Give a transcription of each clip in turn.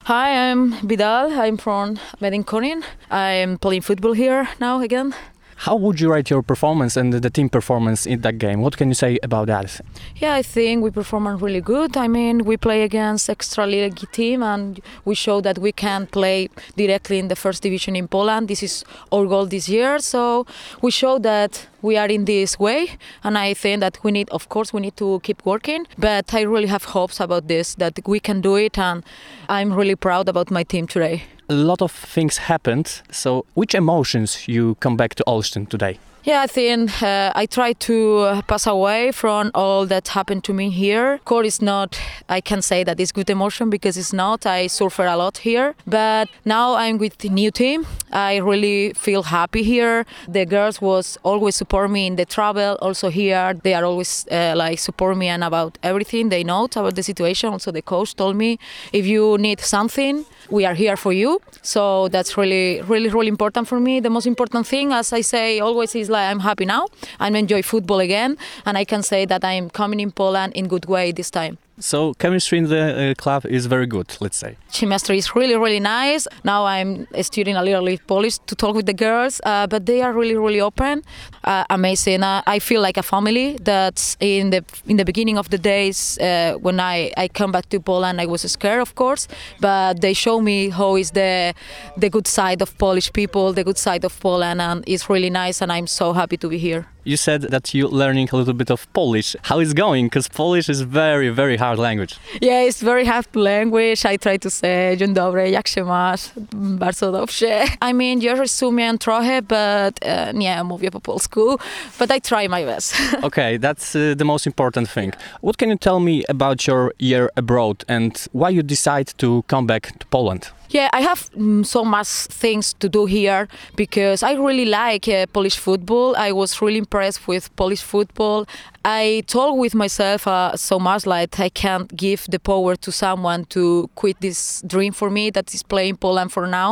Hi, I'm Vidal. I'm from Medinkonin. I'm playing football here now again. How would you rate your performance and the team performance in that game? What can you say about that? Yeah, I think we performed really good. I mean, we play against extra league team and we show that we can play directly in the first division in Poland. This is our goal this year. So we show that we are in this way, and I think that we need to keep working. But I really have hopes about this, that we can do it, and I'm really proud about my team today. A lot of things happened. So which emotions you come back to Olsztyn today? Yeah, I think I try to pass away from all that happened to me here. Of course, it's not, I can say that it's good emotion because it's not. I suffer a lot here. But now I'm with the new team. I really feel happy here. The girls was always support me in the travel. Also here, they are always support me and about everything. They know about the situation. Also the coach told me, if you need something, we are here for you. So that's really, really, really important for me. The most important thing, as I say always, is I'm happy now. I'm enjoy football again, and I can say that I'm coming in Poland in good way this time. So chemistry in the club is very good, let's say. Chemistry is really, really nice. Now I'm studying a little bit Polish to talk with the girls, but they are really, really open, amazing. I feel like a family. That's in the beginning of the days when I come back to Poland, I was scared, of course, but they show me how is the good side of Polish people, the good side of Poland, and it's really nice, and I'm so happy to be here. You said that you're learning a little bit of Polish. How is it going? Because Polish is very, very hard language. Yeah, it's very hard language. I try to say dzień dobry, jak się masz? Bardzo dobrze. I mean, ja rozumiem trochę, but nie mówię po polsku, but I try my best. Okay, that's the most important thing. What can you tell me about your year abroad and why you decide to come back to Poland? Yeah, I have so much things to do here because I really like Polish football. I was really impressed with Polish football. I talk with myself so much like I can't give the power to someone to quit this dream for me that is playing Poland for now.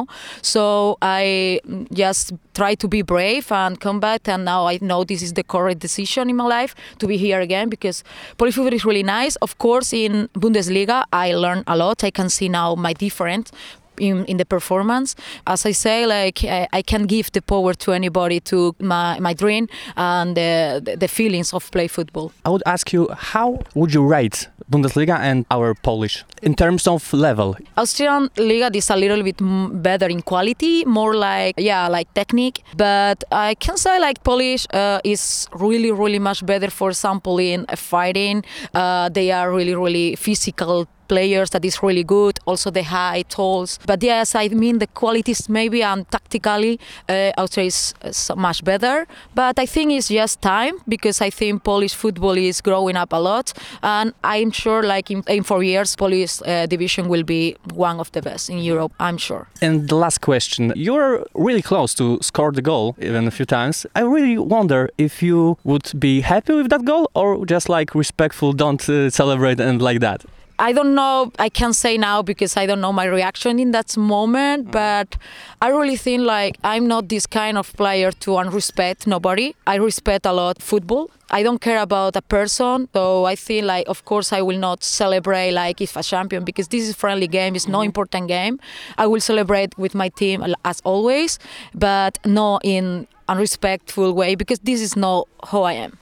So I just try to be brave and come back, and now I know this is the correct decision in my life to be here again because Polish football is really nice. Of course, in Bundesliga, I learn a lot. I can see now my different in the performance. As I say, I can give the power to anybody to my dream and the feelings of play football. I would ask you, how would you rate Bundesliga and our Polish in terms of level? Austrian Liga is a little bit better in quality, more like technique, but I can say Polish is really, really much better, for example, in fighting. They are really, really physical players that is really good, also the high tolls. But yes, I mean the qualities maybe and tactically Austria is so much better. But I think it's just time because I think Polish football is growing up a lot, and I'm sure in 4 years Polish division will be one of the best in Europe, I'm sure. And the last question, you're really close to score the goal even a few times. I really wonder if you would be happy with that goal or just respectful, don't celebrate and like that. I don't know, I can't say now because I don't know my reaction in that moment, but I really think I'm not this kind of player to unrespect nobody. I respect a lot football. I don't care about a person, so I think of course I will not celebrate if a champion because this is a friendly game, it's no important game. I will celebrate with my team as always, but not in unrespectful way because this is not who I am.